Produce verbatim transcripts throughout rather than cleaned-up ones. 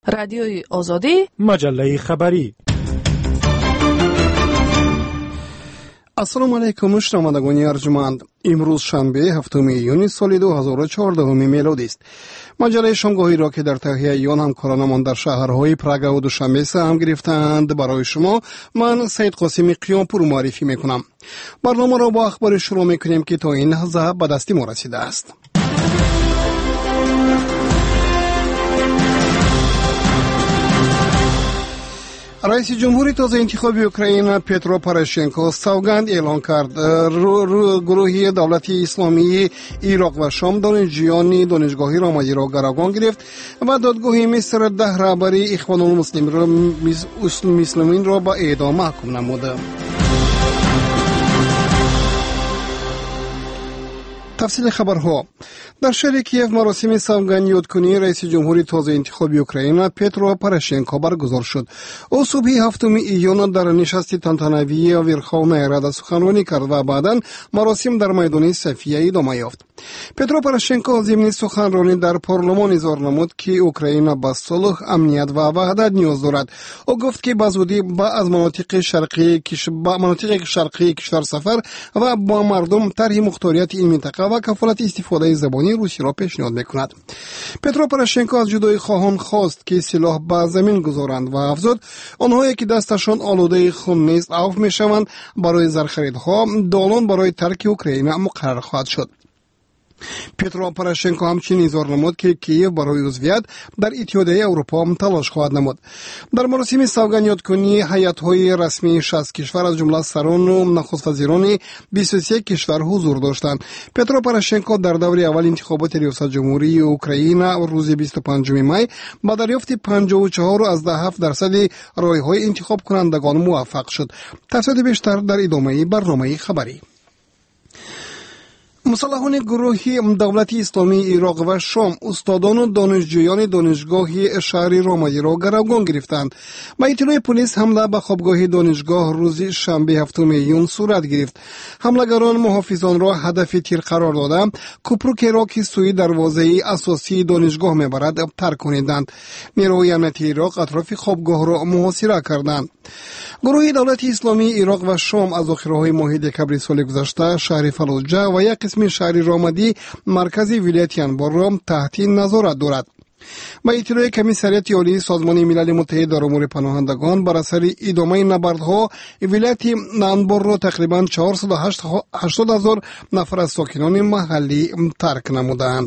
رادیوی آزادی، مجله خبری. السلام علیکم شنوندگان ارجمند. امروز شنبه هفتم ایون سال دو هزار و چهارده میلادی است. مجله شامگاهی را که در تهیه ایان همکارانمان در شهرهای پراگ و دوشنبه سهم گرفتند برای شما من سید قاسمی قیامپور معرفی میکنم. برنامه را با اخبار شروع میکنیم که تا این لحظه به دست ما رسیده است. رئیس جمهوری تازه انتخابی اوکراین پترو پوراشنکو سوگند اعلان کرد. رو رو گروهی دولتی اسلامی عراق و شام دانشجویان دانشگاهی رامادی را گروگان گرفت و دادگاه مصر ده رهبری اخوان المسلمین را به اعدام محکوم نمود. تفصیل خبرها. در شهر کیف مراسم سوگند یادکنی رئیس جمهوری تازه انتخابی اوکراین پترو پوراشنکو برگزار شد. او صبح هفتم ایون در نشست تنتنوی ورخوونای رада سخنرانی کرد و بعدا مراسم در میدان صفیه ادامه یافت. پترو پوراشنکو ضمن سخنرانی در پارلمان اظهار نمود که اوکراین به صلح، امنیت و وحدت نیاز دارد. او گفت که به زودی با از مناطق شرقی با مناطق شرقی کشور سفر و با مردم طرح مختاریت این منطقه و کفالت استفاده زبانی روسی را پیشنهاد میکند. پترو پوراشنکو از جدای خواهان خواست که سلاح به زمین گذارند و افزود آنهایی که دستشان آلوده خون نیست عفو میشوند. برای زرخریدها دالان برای ترک اوکراین مقرر خواهد شد. پترو پوراشنکو همچنین اظهار نمود که کیف برای عضویت در اتحادیه اروپا تلاش خواهد نمود. در مراسم سوگند یادکنی هیئت‌های رسمی شصت کشور از جمله سران و نخست وزیران بیست و سه کشور حضور داشتند. پترو پوراشنکو در دور اول انتخابات ریاست جمهوری اوکراین روز بیست و پنجم می با دریافت پنجاه و چهار و هفت درصد رای‌های انتخاب کنندگان موفق شد. تفصیل بیشتر در ادامه برنامه خبری. مسلحان گروهی دولتی اسلامی عراق و شام استادان و دانشجویان دانشگاه شهر رامادی را گروگان گرفتند. با اطلاع پلیس حمله به خوابگاه دانشگاه روز شنبه هفتم ایون صورت گرفت. حملگران محافظان را هدف تیر قرار داده کوپروک را که سوی دروازه اساسی دانشگاه میبرد ترک کنیدند. نیروهای امنیتی عراق اطراف خوابگاه را محاصره کردند. گروه دولتی اسلامی عراق و شام از آخرهای ماه دکبر سال گذشته شهر فلوجه و یک قسم شهر رامادی مرکزی ولایت انبار را تحت نظارت دارد. با اطلاع کمیسریت عالی سازمان ملل متحد در امور پناهندگان بر اثر ادامه نبردها ولایت انبار را تقریبا چهارصد و هشتاد هزار نفر از ساکنان محلی ترک نمودند.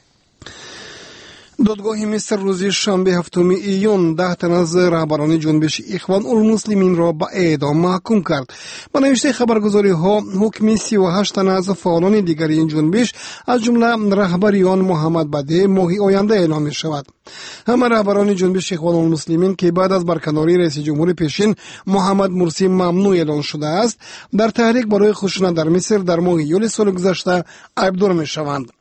دادگاه مصر روز شنبه هفتم ایون ده تن از رهبران جنبش اخوان المسلمین را به اعدام محکوم کرد. با نوشته خبرگزاری ها حکم سی و هشت تن از فعالان دیگر این جنبش از جمله رهبریان محمد بده ماه آینده اعلام می شود. همه رهبران جنبش اخوان المسلمین که بعد از برکناری رئیس جمهور پیشین محمد مرسی ممنوع اعلان شده است در تحریک برای خشونت در مصر در ماه یولی سال گذشته عیبدار می شوند.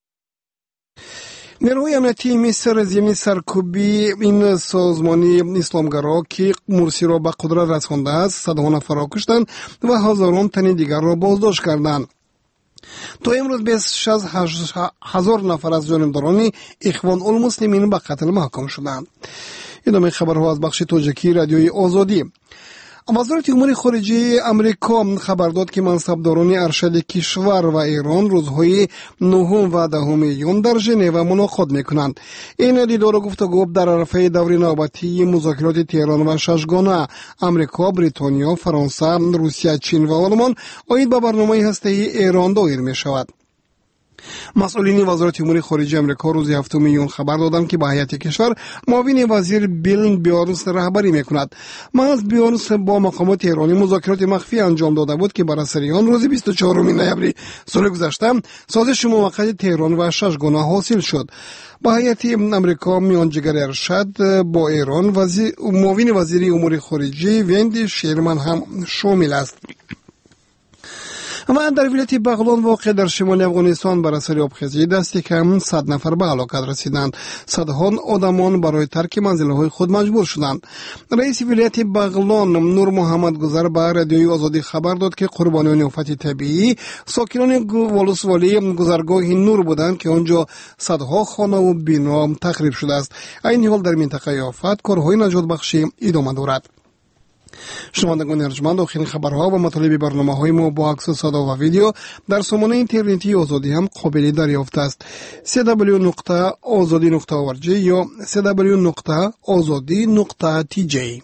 نیروهای امنیتی مصر ضمن سرکوبی این سازمانی اسلامگرا که مرسی را به قدرت رسانده است صدها نفر را کشتند و هزاران تن دیگر را بازداشت کردند. تا امروز بیست و شش هزار نفر از جانبداران اخوان المسلمین به قتل محکوم شدند. ادامه خبرها از بخش تاجیکی رادیوی آزادی. وزارت امور خارجه امریکا خبر داد که منصبداران ارشد کشور و ایران روزهای نهم و دهم ایون در ژنو ملاقات میکنند. این دیدار و گفتگو در عرصه دور نوبتی مذاکرات تهران و ششگانه امریکا، بریتانیا، فرانسه، روسیه، چین و آلمان عاید به برنامه هسته‌ای ایران دایر می شود. مسئولین وزارت امور خارجه امریکا روز هفتم ایون خبر دادند که با هیئت کشور معاون وزیر بیل بیارنس رهبری میکند. محض بیارنس با مقامات ایرانی مذاکرات مخفی انجام داده بود که بر اثر آن روز بیست و چهارم نوامبر سال گذشته سازش موقت تهران و ششگانه حاصل شد. با هیئت امریکا میانجیگر ارشد با ایران وزیر معاون وزیر امور خارجه وند شیرمن هم شامل است. اما در ولایت بغلان واقع در شمال افغانستان بر اثر آبخیزی دست کم صد نفر به هلاکت رسیدند. صدها آدمان برای ترک منزل‌های خود مجبور شدند. رئیس ولایت بغلان نور محمد گذر به رادیوی آزادی خبر داد که قربانیان آفت طبیعی ساکنان ولسوالی گذرگاه نور بودند که آنجا صدها خانه و بنا تخریب شده است. این حال در منطقه آفت کارهای نجات بخشی ادامه دارد. شنوندگان ارجمند، آخرین خبرها و مطالب برنامه‌های ما با عکس و صدا و ویدیو در سامانه اینترنتی آزادی هم قابل دریافت است. دبلیو دبلیو دبلیو نقطه آزادی نقطه او آر جی یا دبلیو دبلیو دبلیو نقطه آزادی نقطه تی جی.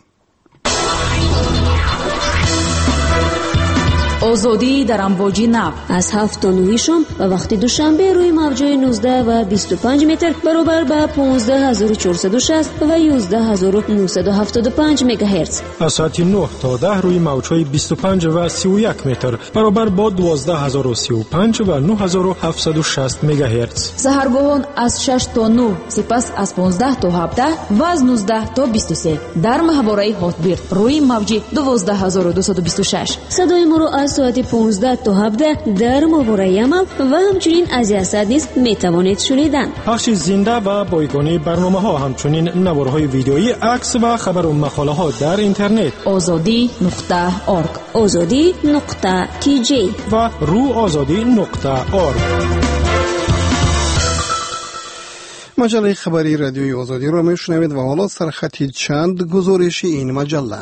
آزادی در امواج نو از هفت تا نه شام و وقت دوشنبه روی موج‌های نوزده و بیست و پنج متر برابر به پانزده هزار و چهارصد و شصت و یازده هزار و نهصد و هفتاد و پنج مگاهرتز. از ساعت نه تا ده روی موج‌های بیست و پنج و سی و یک متر برابر با دوازده هزار و سی و پنج و نه هزار و هفتصد و شصت مگاهرتز. سحرگاهان از شش تا نه، سپس از پانزده تا هفده و از نوزده تا بیست و سه در ماهواره هاتبیرد روی موج دوازده هزار و دویست و بیست و شش. صدای ما رو از ساعت پانزده تا هفده در ماهواره یمن و همچنین از یاسد نیز میتوانید شنیدن. پخش زنده و بایگانی برنامه ها، همچنین نوارهای ویدیویی، عکس و خبر و مقاله ها در اینترنت آزادی نقطه اورگ، آزادی نقطه تی جی و رو آزادی نقطه اورگ. مجله خبری رادیوی آزادی را میشنوید و حالا سرخطی چند گزارش این مجله.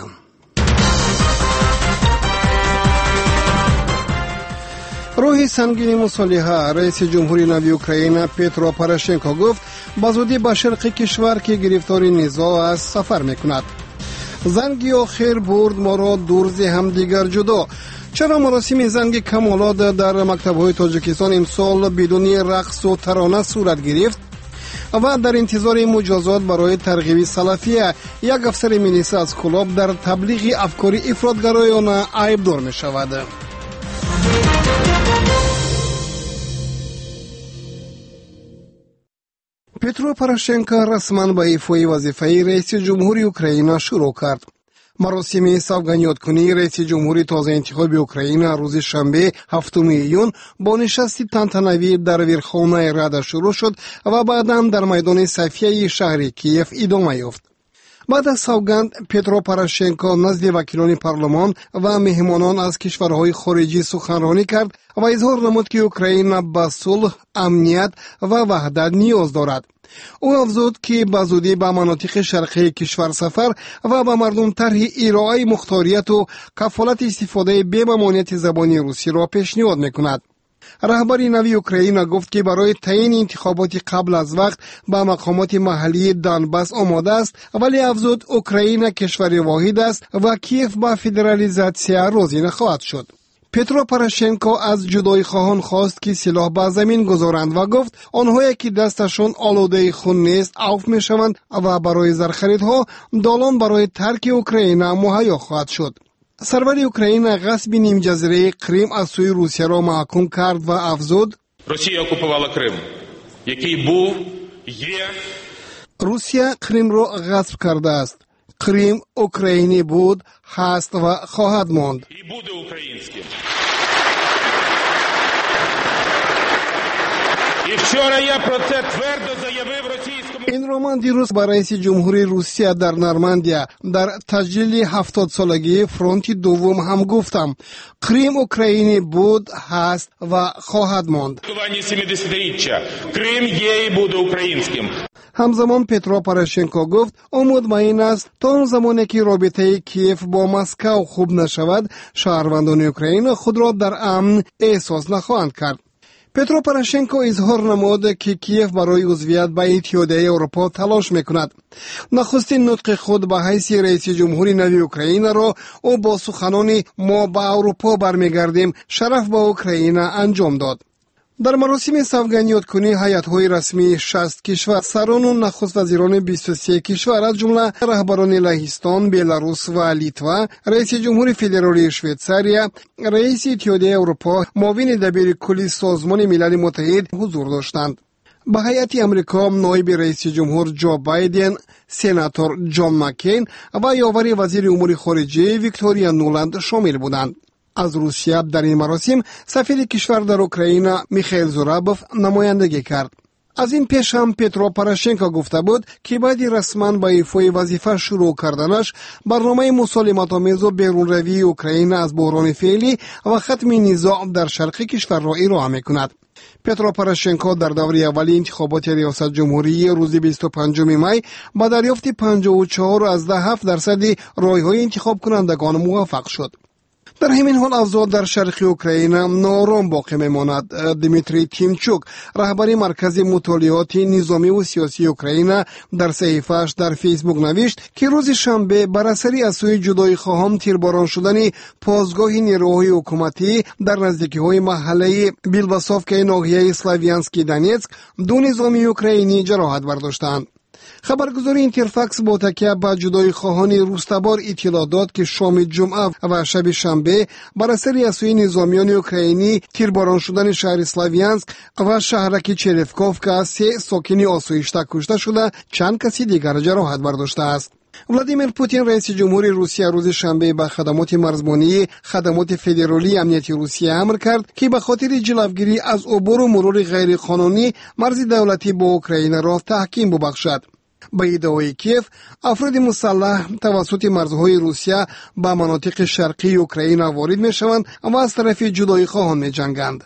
روح سنگین مصالحه. رئیس جمهوری نوی اوکراین پترو پوراشنکو گفت به زودی به شرق کشور که گرفتار نزاع است سفر میکند. زنگ آخر برد ما را دور ز همدیگر جدا. چرا مراسم زنگ کمالات در مکتب‌های تاجیکستان امسال بدون رقص و ترانه صورت گرفت؟ و در انتظار مجازات برای ترغیب سلفیه، یک افسر ملیسا از کلاب در تبلیغ افکار افراطگرایانه عیبدار می شود. پترو پوراشنکو رسما به ایفای وظیفه رئیس جمهوری اوکراین شروع کرد. مراسم سوگندی‌کنی رئیس جمهوری تازه انتخابی اوکراین روز شنبه هفتم ایون با نشستی تنتنوی در ویرخانه ردا شروع شد و بعداً در میدان صفیه شهر کیف ادامه یافت. بعد از سوگند پترو پوراشنکو نزد وکیلان پارلمان و مهمانان از کشورهای خارجی سخنرانی کرد و اظهار نمود که اوکراین به صلح، امنیت و وحدت نیاز دارد. او افزود که به زودی به مناطق شرقی کشور سفر و به مردم طرح ارائه مختاریت و کفالت استفاده بی ممانعت زبان روسی را پیشنهاد میکند. رهبر نوی اوکراین گفت که برای تعیین انتخابات قبل از وقت به مقامات محلی دانباس آماده است، ولی افزود اوکراین کشور واحد است و کیف به فدرالیزاسیا راضی نخواهد شد. پترو پوراشنکو از جدای خواهان خواست که سلاح به زمین گذارند و گفت آنهایی که دستشان آلوده خون نیست عفو می شوند و برای زرخریدها دالان برای ترک اوکراین مهیا خواهد شد. سرور اوکراین غصب نیم جزیره کریم از سوی روسیه را محکوم کرد و افزود روسیه окупувала Крим, який був, є. روسیه کریم را غصب کرده است. کریم اوکراینی بود، هست و خواهد ماند. І буде українським. І вчора я про це твердо заявив російському. این را من دیروز با رئیس جمهوری روسیه در نورماندیا در تجلیل هفتاد سالگی فرانت دوم هم گفتم. کریم اوکراینی بود، هست و خواهد ماند. сімдесятиріччя. Крим є і буде українським. همزمان پترو پوراشنکو گفت او مطمئن است تا اون زمانی که رابطه کیف با مسکو خوب نشود شهروندان اوکراین خود را در امن احساس نخواهند کرد. پترو پوراشنکو اظهار نمود که کیف برای عضویت به اتحادیه اروپا تلاش میکند. نخستین نطق خود به حیث رئیس جمهوری نوی اوکراین را او با سخنان ما به اروپا برمیگردیم شرف به اوکراین انجام داد. در مراسم سوگندی‌کنی هیئت‌های رسمی شصت کشور، سران و نخست وزیران بیست و سه کشور از جمله رهبران لهستان، بلاروس و لیتوا، رئیس جمهوری فدرالی شویتزاریا، رئیس اتحادیه اروپا، معاون دبیر کلی سازمان ملل متحد حضور داشتند. به هیئت امریکا نایب رئیس جمهور جو بایدن، سناتور جان مکین و یاور وزیر امور خارجه ویکتوریا نولند شامل بودند. از روسیه در این مراسم سفیر کشور در اوکراین میخائیل زورابوف نمایندگی کرد. از این پیش هم پترو پوراشنکو گفته بود که بعد رسما با ایفای وظیفه شروع کردنش برنامه مسالمت‌آمیز و بیرون روی اوکراین از بحران فعلی و ختم نزاع در شرق کشور را ارائه می‌کند. پترو پوراشنکو در دوره اولی انتخابات ریاست جمهوری روز بیست و پنجم می با دریافت پنجاه و چهار و هفت درصد رای‌های انتخاب کنندگان موفق شد. در همین حال اوضاع در شرق اوکراین نارام باقی میماند. دیمیتری تیمچوک رهبر مرکز مطالعات نظامی و سیاسی اوکراین در صحیفه‌اش در فیسبوک نوشت که روز شنبه بر اثر از سوی جدایی خواهان تیرباران شدن پاسگاه نیروهای حکومتی در نزدیکی‌های محله بیلباسوفکای ناحیه اسلاویانسکی دونیتسک دو نظامی اوکراینی جراحت برداشتند. خبرگزاری اینترفاکس با تکیه بر جدایی خواهان روزتبار اطلاع داد که شام جمعه و شب شنبه بر اثر از سوی نظامیان اوکراینی تیرباران شدن شهر اسلاویانسک و شهرک چرفکوفکا سه ساکن آسایشته کشته شده، چند کسی دیگر جراحت برداشته است. ولادیمیر پوتین رئیس جمهوری روسیه روز شنبه به خدمات مرزبانی خدمات فدرالی امنیتی روسیه امر کرد که به خاطر جلوگیری از عبور و مرور غیرقانونی مرز دولتی با اوکراین را تحکیم ببخشد. با ادعای کیف افراد مسلح توسط مرزهای روسیه به مناطق شرقی اوکراین وارد می شوند و از طرف جدایی خواهان می جنگند.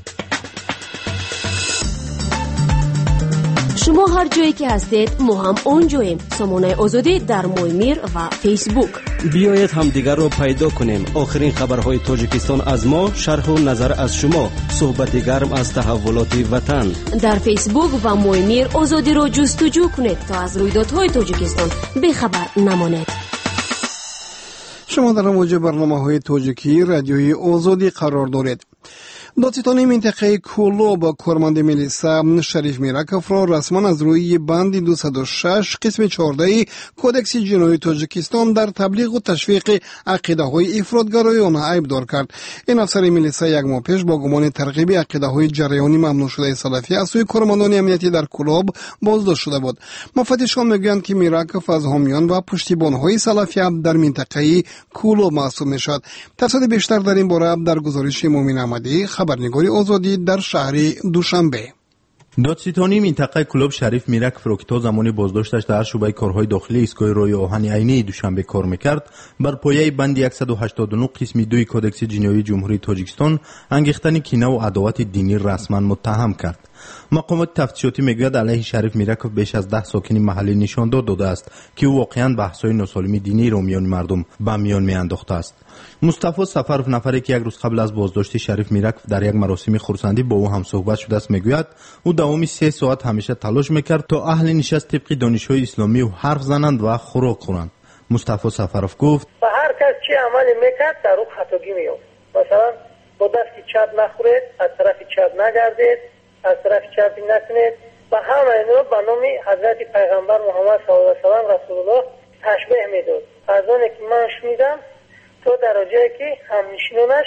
شما هر جایی که هستید ما هم اونجاییم. سامانه آزادی در مویمیر و فیسبوک. بیایید هم دیگر رو پیدا کنیم. آخرین خبرهای تاجیکستان از ما، شرح و نظر از شما، صحبت گرم از تحولات وطن. در فیسبوک و مویمیر آزادی رو جستجو کنید تا از رویدادهای تاجیکستان بخبر نمانید. شما در موج برنامه‌های تاجیکی رادیوی آزادی قرار دارید. دادستان منطقه کولو با کارمند میلیسا شریف میرکوف را رسما از روی بند دویست و شش قسم چهارده کودکس جنایی تاجیکستان در تبلیغ و تشویق عقیده‌های افراطگرایانه عیبدار کرد. این افسر میلیسا یک ماه پیش با گمان ترغیب عقیده‌های جریانی ممنوع شده سلفی از سوی کارمندان امنیتی در کولوب بازداشت شده بود. مفتشان میگویند که میرکوف از حامیان و پشتیبان‌های سلفی در منطقه کولو محسوب میشد. تفصیل بیشتر در این باره در گزارش مومن احمدی، خبرنگاری آزادی در شهر دوشنبه. دادستانی منطقه کلوب شریف میرکوف را که تا زمان بازداشتش در شعبه کارهای داخلی ایستگاه روی آهن عینی دوشنبه کار میکرد، بر پایه بند صد و هشتاد و نه قسم دو کودکس جنایی جمهوری تاجیکستان انگیختن کینه و عداوت دینی رسما متهم کرد. مقامات تفتیشاتی میگوید علیه شریف میرکوف بیش از ده ساکن محلی نشان داده است که او واقعا بحث‌های ناسالم دینی را میان مردم به میان میانداخته است. مصطفی سفرف، نفری که یک روز قبل از بازداشت شریف میرکوف در یک مراسم خرسندی با او هم صحبت شده است، میگوید او دوام سه ساعت همیشه تلاش میکرد تا اهل نشست طبق دانش‌های اسلامی و حرف زنند و خوراک خورند. مصطفی سفرف گفت و هر کس چه عملی میکرد در او خطاگی میافت. مثلا با دست چپ نخورید، از طرف چپ نگردید، از طرف چپی نکنید و همه اینا به نام حضرت پیغمبر محمد صلی الله علیه و آله رسول الله تشبیه میداد. از آنی که من شنیدم تا درجه که همنشینانش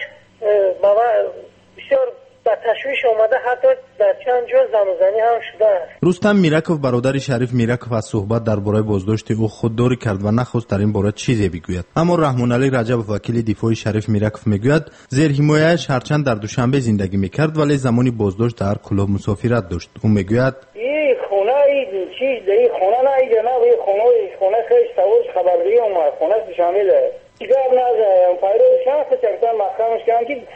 بسیار به تشویش آمده، حتی در چند جا زنوزنی هم شده است. رستم میرکوف برادر شریف میرکوف از صحبت درباره بازداشت او خودداری کرد و نخواست در این باره چیزی بگوید. اما رحمان علی رجب، وکیل دفاع شریف میرکوف، میگوید زیر حمایتش هرچند در دوشنبه زندگی میکرد ولی زمانی بازداشت در کلوب مسافرت داشت. او میگوید این خونه این چیز در این خونه نه، این جناب این خونه خونه خیلی سوال خبرداری اومد، خونه شامله دیگه نازم فایده شانس چرتن مقامش کردن که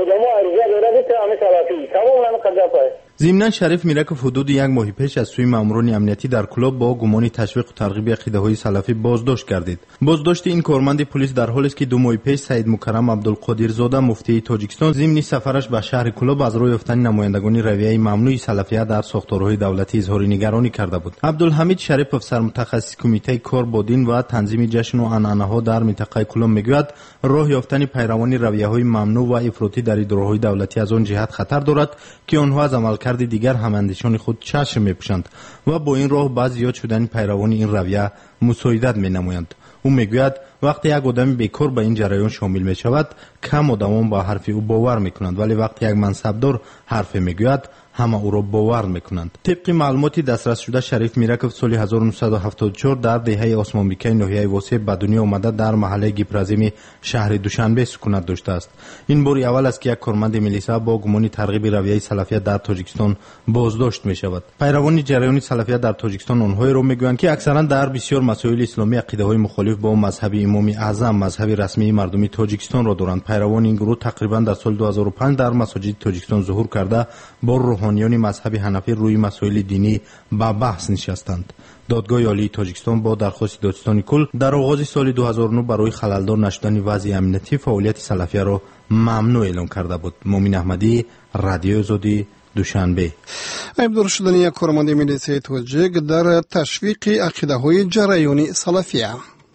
ضمناً شریف میرکوف حدود یک ماه پیش از سوی ماموران امنیتی در کلوب با گمان تشویق و ترغیب عقیده‌های سلفی بازداشت گردید. بازداشت این کارمند پلیس در حالی است که دو ماه پیش سید مکرم عبدالقادر زاده مفتی تاجیکستان ضمن سفرش به شهر کلوب از روی یافتن نمایندگان رویه ممنوع سلفیه در ساختارهای دولتی اظهار نگرانی کرده بود. عبدالحمید شریف، افسر متخصص کمیته کار با دین و تنظیم جشن و عنعنه‌ها در منطقه کلوب، میگوید راه یافتن پیروان رویه‌های ممنوع و افراطی در اداره‌های دولتی از آن جهت خطر دارد که آنها از عملکرد دیگر هماندیشان خود چشم می‌پوشند و با این راه بعض زیاد شدن پیروان این رویه مساعدت می‌نمایند. او میگوید وقتی یک آدم بیکار به این جریان شامل می‌شود، کم و دوام با حرف او باور می‌کنند، ولی وقتی یک منصبدار حرف میگوید همه او را باور میکنند. طبق معلومات دسترس شده شریف میرکوف سال هزار و نهصد و هفتاد و چهار در دهه اسمانبیکای ناحیه واسع به دنیا آمده در محله گیپرازیم شهر دوشنبه سکونت داشته است. این بار اول است که یک کارمند ملیسا با گمان ترغیب رویه سلفیت در تاجیکستان بازداشت می شود. پیروان جریان سلفیت در تاجیکستان آنهایی را میگویند که اکثرا در بسیار مسائل اسلامی عقیده های مخالف با مذهب امام اعظم مذهب رسمی مردمی تاجیکستان را دارند. پیروان این گروه تقریبا در سال دو هزار و پنج در مساجد تاجیکستان ظهور کرده با روحانیان مذهب حنفی روی مسائل دینی با بحث نشستند. دادگاه عالی تاجیکستان با درخواست دادستان کل در آغاز سال دو هزار و نه برای خللدار نشدن وضع امنیتی فعالیت سلفیه را ممنوع اعلام کرده بود. مومن احمدی، رادیو آزادی، دوشنبه. عبدالله شدن یک کارمند ملیسای تاجیک در تشویق عقیده های جریانی سلفیه.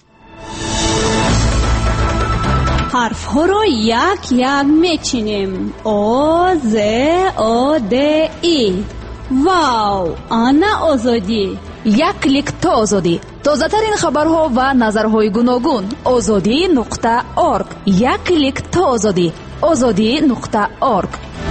حرف ها رو یک یک میچینیم. او ز او د ای. واو، آنا آزادی. یک کلیک تا آزادی. تازه ترین خبرها و نظرهای گوناگون. آزادی نقطه اورگ. یک کلیک تا آزادی. آزادی نقطه اورگ.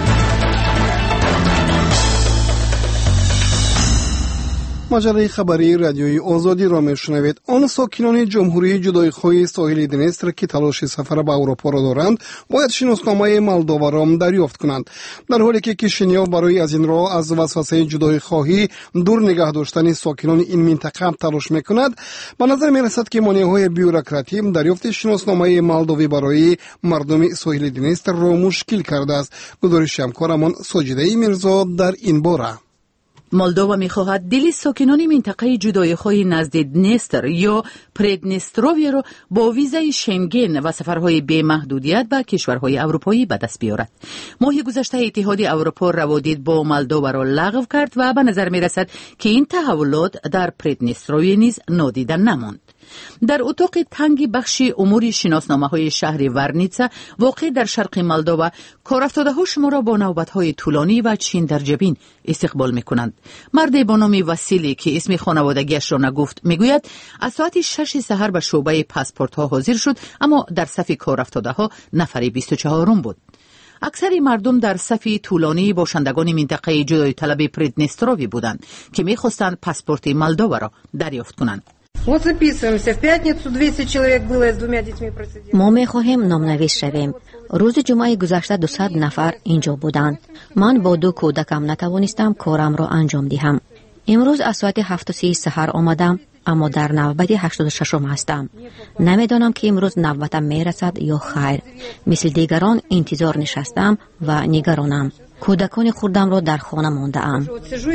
مجله خبری رادیوی آزادی را میشنوید. آن ساکنان جمهوری جدایخواه ساحل دنستر که تلاش سفر به اروپا را دارند باید شناسنامه مولدووا را دریافت کنند، در حالی که کشینیا برای از این راه از وسوسه جدایخواهی دور نگه داشتن ساکنان این منطقه تلاش میکند. به نظر میرسد که مانعهای بیوروکراتی دریافت شناسنامه مولدوی برای مردم ساحل دنستر را مشکل کرده است. گزارش همکارمان ساجده میرزا در این باره. مولدووا می‌خواهد دل ساکنان منطقه جدایخواه نزد دنستر یا پردنستروی را با ویزای شنگن و سفرهای بی محدودیت به کشورهای اروپایی به دست بیاورد. ماه گذشته اتحاد اروپا روابط با مولدووا را لغو کرد و به نظر می‌رسد که این تحولات در پردنستروی نیز نادیده نماند. در اتاق تنگ بخش امور شناسنامه‌های شهر ورنیتسا واقع در شرق مولدووا کارافتاده‌ها شما را با نوبت‌های طولانی و چین در جبین استقبال می‌کنند. مرد با نام وسیلی که اسم خانوادگیش را نگفت میگوید از ساعت شش سحر به شعبه پاسپورت‌ها حاضر شد، اما در صف کارافتاده‌ها نفر بیست و چهارم بود. اکثر مردم در صف طولانی باشندگان منطقه جدای طلب پردنستروی بودند که می‌خواستند پاسپورت مولدووا را دریافت کنند. ما می‌خواهیم نامنویس شویم. روز جمعه گذشته دویست نفر اینجا بودند. من با دو کودکم نتوانستم کارم را انجام دهم. امروز از ساعت هفت و سی سحر آمدم، اما در نوبت هشتاد و ششم هستم. نمیدانم که امروز نوبتم میرسد یا خیر. مثل دیگران انتظار نشستم و نگرانم. کودکان خردم را در خانه مانده ام.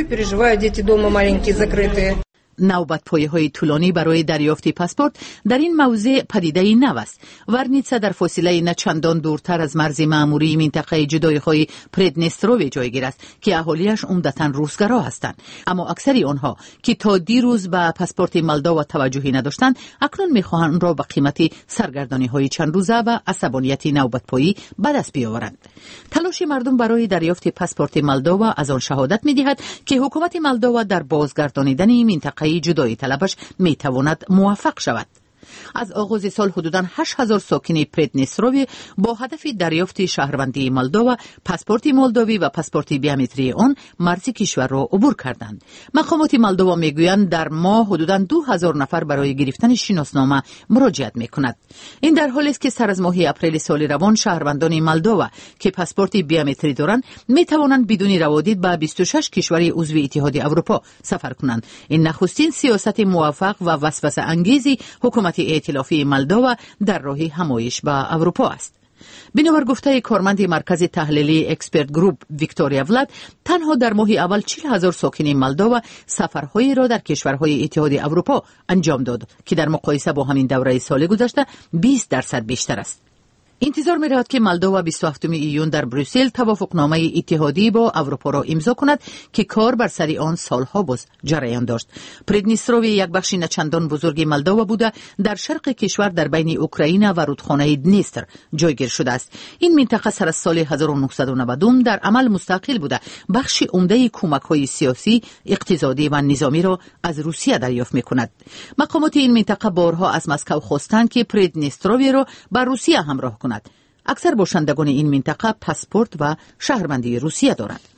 نوبت پایه‌های طولانی برای دریافت پاسپورت در این موضع پدیده نو است. ورنیتسا در فاصله نه چندان دورتر از مرز مأموری منطقه جدایخواه پردنستروی جایگیر است که اهالیش عمدتاً روسگرا هستند، اما اکثر آنها که تا دیروز به پاسپورت مولدووا توجهی نداشتند اکنون می‌خواهند آن را به قیمت سرگردانی‌های چند روزه و عصبانیت نوبت پایی به دست بیاورند. تلاش مردم برای دریافت پاسپورت مولدووا از آن شهادت می‌دهد که حکومت مولدووا در بازگردانیدن این منطقه جدایی طلبش می تواند موفق شود. از آغاز سال حدوداً هشت هزار ساکن پردنستروی با هدف دریافت شهروندی مولدووا، پاسپورت مولدوی و پاسپورت بیومتری آن مرز کشور را عبور کردند. مقامات مولدووا میگویند در ماه حدوداً دو هزار نفر برای گرفتن شناسنامه مراجعت میکند. این در حالی است که سر از ماه اپریل سال روان شهروندان مولدووا که پاسپورت بیومتری دارند می توانند بدون روادید به بیست و شش کشور عضو اتحاد اروپا سفر کنند. این نخستین سیاست موفق و وسوسه انگیزی حکومت ائتلافی مولدووا در راه همایش به اروپا است. بنابر گفته کارمند مرکز تحلیلی اکسپرت گروپ ویکتوریا ولاد، تنها در ماه اول چهل هزار ساکن مولدووا سفرهایی را در کشورهای اتحاد اروپا انجام داد که در مقایسه با همین دوره سال گذشته بیست درصد بیشتر است. انتظار می رود که مولدووا بیست و هفتم ایون در بروسل توافقنامه اتحادی با اروپا را امضا کند که کار بر سر آن سالها باز جریان داشت. پردنستروی یک بخشی نچندان بزرگ مولدووا بوده در شرق کشور در بین اوکراین و رودخانه دنستر جایگیر شده است. این منطقه سر از سال هزار و نهصد و نود در عمل مستقل بوده. بخشی عمده کمک‌های سیاسی، اقتصادی و نظامی را از روسیه دریافت می‌کند. مقامات این منطقه بارها از مسکو خواستند که پردنستروی را بر روسیه همراه کند. اکثر باشندگان این منطقه پاسپورت و شهروندی روسیه دارند.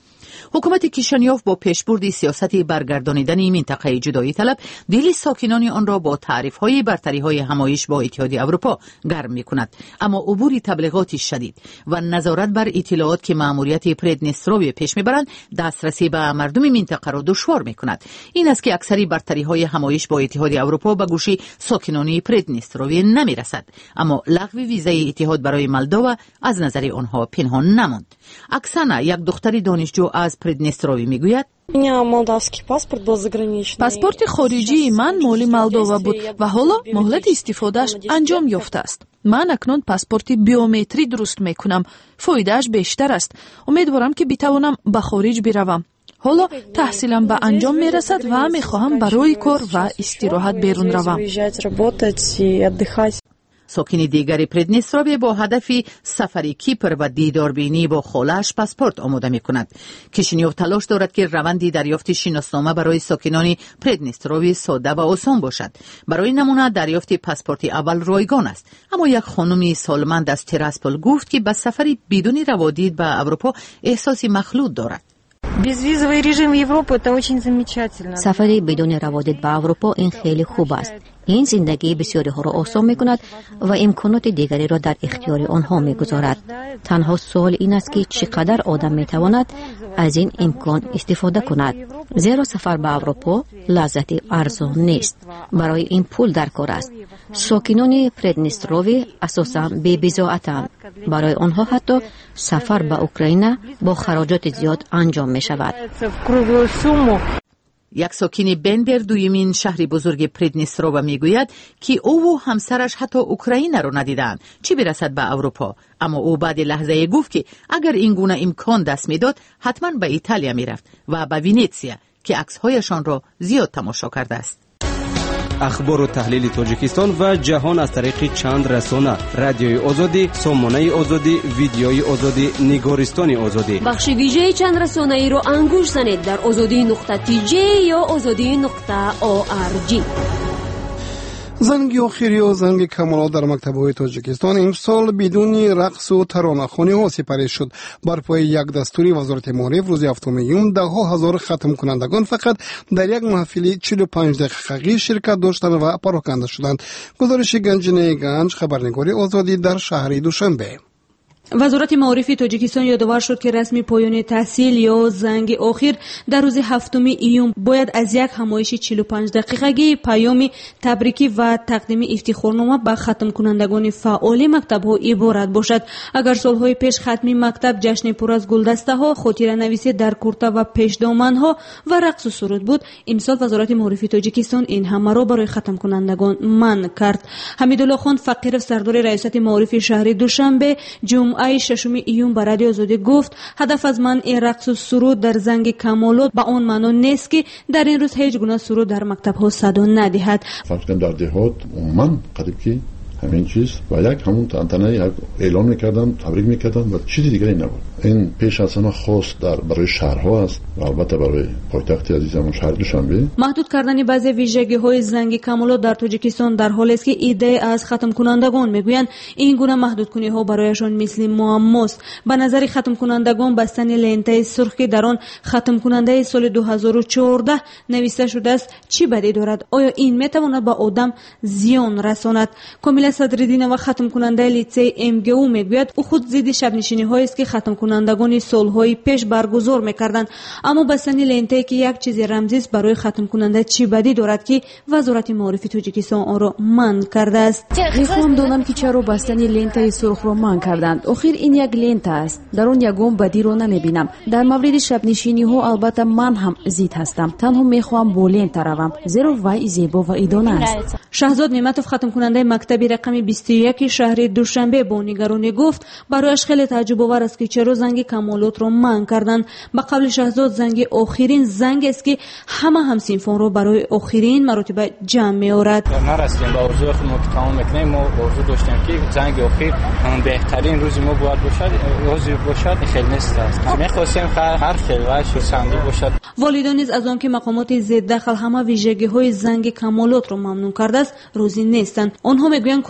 حکومت کیشانیوف با پیشبرد سیاستی برگردانیدن منطقه جدایی طلب دل ساکنان آن را با تعریف‌های برتری‌های همایش با اتحادیه اروپا گرم می‌کند، اما عبور تبلیغات شدید و نظارت بر اطلاعات که مأموریت پردنستروی پیش می‌برند دسترسی به مردم منطقه را دشوار می‌کند. این است که اکثری برتری‌های همایش با اتحادیه اروپا به گوش ساکنان پردنستروی نمی‌رسد، اما لغو ویزای اتحاد برای مولداوا از نظر آنها پنهان نماند. اکسانا، یک دختر دانشجو از پردنستروی میگوید پاسپورت خارجی من مال مولداوا بود و حالا مهلت استفادهش انجام یافته است. من اکنون پاسپورت بیومتری درست میکنم. فایدهش بیشتر است. امیدوارم که بتوانم به خارج بروم. حالا تحصیلم به انجام میرسد و میخواهم برای کار و استراحت بیرون روم. ساکن دیگری پردنستروی با هدف سفر کیپر و دیداربینی با خاله‌اش پاسپورت آماده می‌کند. کیشینیوف تلاش دارد که روند دریافت شناسنامه برای ساکنان پردنستروی ساده و آسان باشد. برای نمونه دریافت پاسپورت اول رایگان است، اما یک خانم سالمند از تیراسپول گفت که به سفری بدون روادید به اروپا احساس مخلوط دارد. سفری بدون روادید به اروپا این خیلی خوب است. این زندگی بسیاری ها را آسان می کند و امکانات دیگری را در اختیار آنها می گذارد. تنها سوال این است که چقدر آدم می تواند از این امکان استفاده کند، زیرا سفر به اروپا لذت ارزان نیست. برای این پول در کار است. ساکنان پردنستروی اساساً بی بضاعتند. برای آنها حتی سفر به اوکراین با خراجات زیاد انجام می شود. یک ساکن بندر دویمین شهر بزرگ پردنسترو میگوید که او و همسرش حتی اوکراین را ندیدند، چی برسد به اروپا. اما او بعد لحظه گفت که اگر این گونه امکان دست میداد حتما به ایتالیا میرفت و به ونیزیا که عکس‌هایشان را زیاد تماشا کرده است. اخبار و تحلیل تاجیکستان و جهان از طریق چند رسانه: رادیوی آزادی، سامانه آزادی، ویدیوی آزادی، نگارستان آزادی. بخش ویژه چند رسانه ای را انگوش زنید در آزادی نقطه تی جی یا آزادی نقطه او آر جی. زنگ آخری و زنگ کمالات در مکتب‌های تاجیکستان امسال بدون رقص و ترانه‌خوانی ها سپری شد. بر پای یک دستوری وزارت معارف روز هفتم ژوئن ده ها هزار ختم کنندگان فقط در یک محفل چهل و پنج دقیقه‌ای شرکت داشتند و پراکنده شدند. گزارش گنجینه گنج، خبرنگاری آزادی در شهر دوشنبه. وزارت معارف تاجیکستان یادآور شد که رسمی پایان تحصیل یا زنگ آخر در روز هفتم ایون باید از یک همایش چهل و پنج دقیقه‌ای پیام تبریکی و تقدیم افتخارنامه به ختم کنندگان فعال مکتب‌ها عبارت باشد. اگر سالهای پیش ختمی مکتب جشن پر از گلدسته‌ها، خاطره نویسی در کرته و پیشدامن‌ها و رقص و سرود بود، امسال وزارت معارف تاجیکستان این همه را برای ختم کنندگان منع کرد. حمیدالله خان فقیرов سردار ریاست معارف شهر دوشنبه جمعه ای ششم ایون به رادیو آزادی گفت هدف از منع رقص و سرود در زنگ کمالات به آن معنا نیست که در این روز هیچ گونه سرود در مکتب ها صدا ندهد. فقط در دهات من قریب که همین چیز و یک همون تنتنه یک اعلان میکردن، تبریک میکردن و چیزی دیگری نبود. این پیش از همه خاص در برای شهرها است و البته برای پایتخت عزیزمون شهر دوشنبه. محدود کردن بعضی ویژگی های زنگ کمالات در تاجیکستان در حالی است که ایده از ختم کنندگان میگویند این گونه محدود کنی ها برایشان مثل معماست. به نظر ختم کنندگان بستن لنته سرخ که در آن ختم کننده سال دو هزار و چهارده نوشته شده است چی بدی دارد؟ آیا این میتواند به آدم زیان رساند؟ کامیلا صدرالدین و ختم کننده لیسه ام گی او میگوید او خود ضد شب نشینی هایی است که ختم کنندگان سالهای پیش برگزار میکردند، اما بستن لنته که یک چیز رمزی است برای ختم کننده چی بدی دارد که وزارت معارف تاجیکستان آن را منع کرده است؟ میخوام دانم که چرا بستن لنته سرخ را منع کردند. آخر این یک لنت است، در آن یگان بدی را نمیبینم. در مورد شب نشینی ها البته من هم ضد هستم، تنها میخوام با لنت روم زیرا وای زیبا و ایدانه است. شهزاد نعمتوف ختم کننده مکتب رقم بیست و یک شهر دوشنبه با نگرانی گفت برایش خیلی تعجب آور است که چرا زنگ کمالات را منع کردند. به قول شهزاد زنگ آخرین زنگ است که همه همسنفان را برای آخرین مرتبه جمع می‌آورد. ما رسیدیم به آرزوی خودمون که تمام می‌کنیم. ما آرزو داشتیم که زنگ آخر همون بهترین روز ما باید باشد، روزی باشد خیلی نیست است. می‌خواستیم هر خیلیش صندوق باشد. والدان نیز از آن که مقامات ضد دخل همه ویژگی‌های زنگ کمالات را ممنوع کرده است راضی نیستند. آنها می‌گویند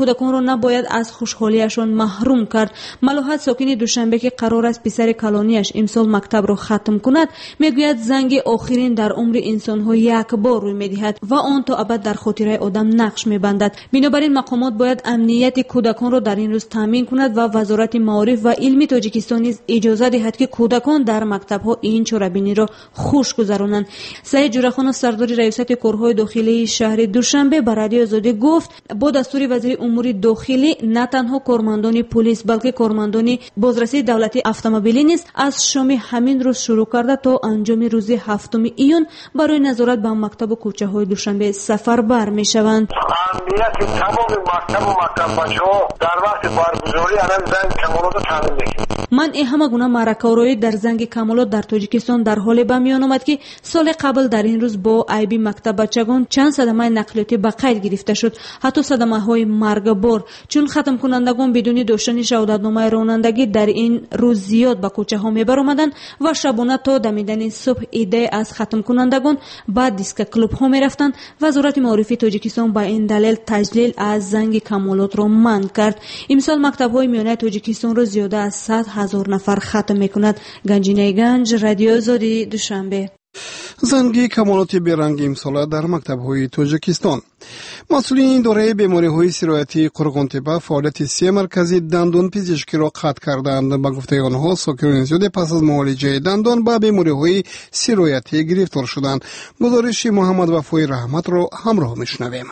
کودکان را نباید از خوشحالیشان محروم کرد. ملاحت ساکن دوشنبه که قرار است پسر کلانیش امسال مکتب را ختم کند میگوید زنگ آخرین در عمر انسان‌ها یک بار روی می‌دهد و آن تا ابد در خاطره آدم نقش می‌بندد. بنابراین مقامات باید امنیت کودکان را در این روز تامین کند و وزارت معارف و علم تاجیکستان نیز اجازه دهد که کودکان در مکتب‌ها این چوربینی را خوش گذرانند. سعید جورخان سردار ریاست کارهای داخلی شهر دوشنبه به رادیو آزادی گفت با دستور وزیر امور داخلی نه تنها کارمندان پلیس بلکه کارمندان بازرسی دولتی اتومبیلی نیز از شام همین روز شروع کرده تا انجام روز هفتم ایون برای نظارت به مکتب و کوچه‌های دوشنبه سفربر می‌شوند. امنیت تمام مکتب و مکتب‌ها در وقت برگزاری الان زنگ کمالات تامین می‌کنه. من همه گونه معرکه‌آوری در زنگ کمالات در تاجیکستان در حال به میان آمد که سال قبل در این روز با عیب مکتب بچگان چند صدمه نقلیاتی به قید گرفته شد، حتی صدمه‌های مرگبار، چون ختم کنندگان بدون داشتن شهادتنامه رانندگی در این روز زیاد به کوچه‌ها می‌برآمدند و شبانه تا دمیدن صبح ایده از ختم کنندگان بعد دیسک کلوب ها می‌رفتند. وزارت معارف تاجیکستان با این دلیل تجلیل از زنگ کمالات را منع کرد. امسال مکتب‌های میانه تاجیکستان را زیاده از صد هزار نفر ختم می‌کند. گنجینه گنج، رادیو آزادی، دوشنبه. زنگ کمالات بیرنگ امسال در مکتب‌های تاجیکستان. مسئولین اداره بیماری‌های سرایتی قرغن‌تپه فعالیت سه مرکز دندان پزشکی را قطع کردند. به گفته آنها ساکنان زیاد پس از معالجه دندان به بیماری‌های سرایتی گرفتار شدند. گزارش محمد وفای رحمت را همراه می‌شنویم.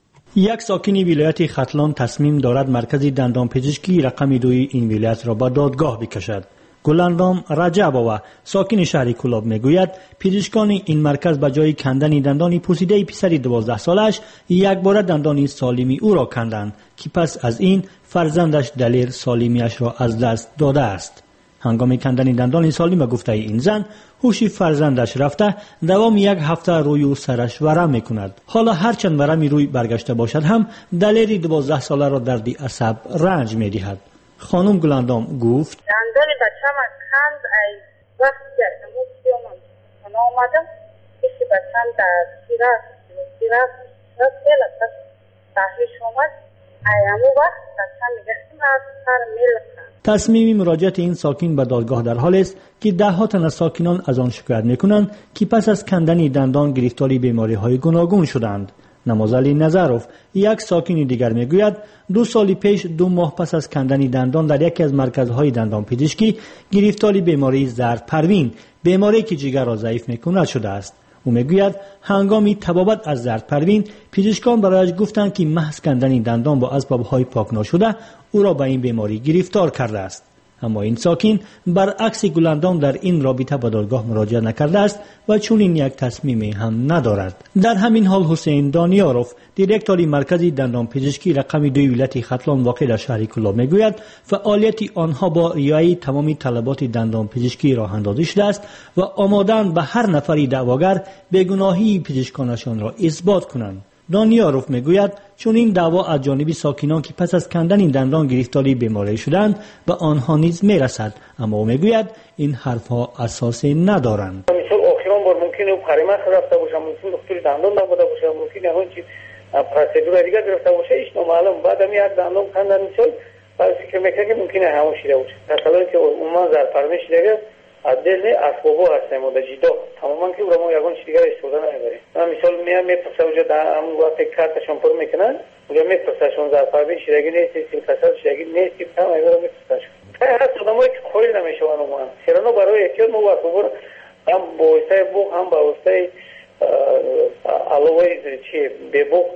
یک ساکن ولایت ختلان تصمیم دارد مرکز دندان پزشکی رقم دوی این ولایت را به دادگاه بکشد. گلاندام رجب‌آوا ساکن شهر کلاب میگوید پزشکان این مرکز به جای کندن دندان پوسیده پسر دوازده سالش یک بار دندان سالمی او را کندند که پس از این فرزندش دلیر سالمیش را از دست داده است. هنگام کندن دندان سالم به گفته این زن هوش فرزندش رفته دوام یک هفته روی و سرش ورم میکند. حالا هرچند ورمی روی برگشته باشد هم دلیر دوازده ساله را دردی عصب رنج میدهد. خانم گلاندام گفت دندان بچه‌م از کند ای وقتی که امروز بیامم خانه آمدم کسی بچه‌م در سیرت سیرت سیرت خیلی پس تحریش آمد ای امو وقت بچه‌م میگستیم از سر میلکن. تصمیم مراجعت این ساکن به دادگاه در حال است که ده ها تن از ساکنان از آن شکایت میکنند که پس از کندن دندان گرفتاری بیماری‌های گوناگون شدند. نمازعلی نظروف یک ساکن دیگر میگوید دو سال پیش دو ماه پس از کندن دندان در یکی از مرکزهای دندان پزشکی گرفتاری بیماری زرد پروین، بیماری که جگر را ضعیف میکند شده است. او میگوید هنگامی طبابت از زرد پروین پزشکان برایش گفتند که محض کندن دندان با اسبابهای پاک ناشده او را به این بیماری گرفتار کرده است. اما این ساکن برعکس گلاندام در این رابطه به دادگاه مراجعه نکرده است و چنین یک تصمیم هم ندارد. در همین حال حسین دانیاروف دیرکتور مرکز دندان پزشکی رقم دو ولایت ختلان واقع در شهر کلاب میگوید فعالیت آنها با رعایت تمام طلبات دندان پزشکی راه اندازی شده است و آماده‌اند به هر نفری دعواگر بیگناهی پزشکانشان را اثبات کنند. دانیاروف میگوید چون این دعوا از جانب ساکنان که پس از کندن این دندان گرفتاری بیماری شدند به آنها نیز میرسد، اما او میگوید این حرفها اساس ندارند. مثلا آخران بار ممکنه پریمه رفته باشه، ممکنه دکتر دندان نبوده باشه، ممکنه هر چیز پروسیدور دیگه گرفته باشه، هیچ نامعلوم. بعد هم یک دندان کندن میشه، بعد فکر میکنه که ممکنه همون شیره باشه. مثلا که عموما زرپرمیش دیگه عدل اسبابو هستیم و جدا تماما که برای ما یگان چیز دیگر استفاده نمیبریم. من مثال میام میپرسه اونجا در همون وقت کارتشون پر میکنن اونجا میپرسهشون زرپرمی شیرگی نیستی سیلکسل شیرگی نیستی تمام اینا رو میپرسهشون. هست آدمایی که خوری نمیشون عموما سرانو برای احتیاط مو وقت هم با واسطه بوق هم با واسطه علاوه چی به بوق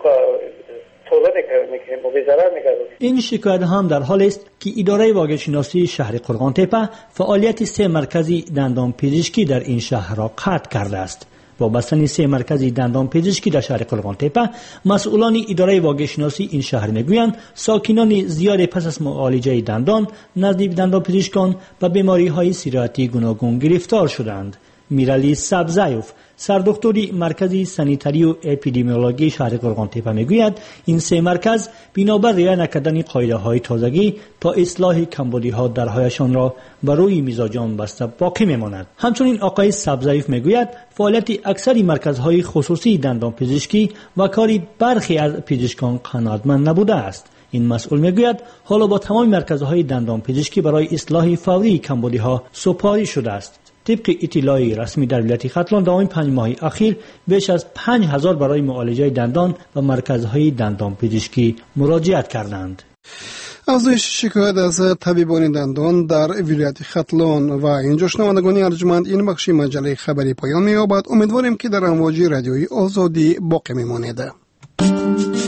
این شکایت هم در حال است که اداره واگه‌شناسی شهر قرغن‌تپه فعالیت سه مرکز دندان پزشکی در این شهر را قطع کرده است. با بستن سه مرکز دندان پزشکی در شهر قرغن‌تپه مسئولان اداره واگه‌شناسی این شهر میگویند ساکنان زیاد پس از معالجه دندان نزد دندان پزشکان به بیماری‌های سرایتی گوناگون گرفتار شدند. میرالی سبزایوف سردکتری مرکزی سانیتاری و اپیدمیولوژی شهر قرغن‌تپه میگوید این سه مرکز بنابر رعایت نکردن قاعده‌های تازگی تا اصلاح کمبودی‌ها درهایشان را بر روی میزاجان بسته باقی میماند. همچنین آقای سبزایوف میگوید فعالیت اکثری مرکزهای خصوصی دندان پزشکی و کاری برخی از پزشکان قناعتمند نبوده است. این مسئول میگوید حالا با تمام مرکزهای دندان پزشکی برای اصلاح فوری کمبودی‌ها سپاری شده است. طبق اطلاع رسمی در ولایت ختلان در این پنج ماه اخیر بیش از پنج هزار برای معالجه دندان و مرکزهای دندان پزشکی مراجعت کردند. افزایش شکایت از طبیبان دندان در ولایت ختلان و اینجا شنوندگان ارجمند این بخش مجله خبری پایان می‌یابد. امیدواریم که در امواج رادیوی آزادی باقی می‌مانید.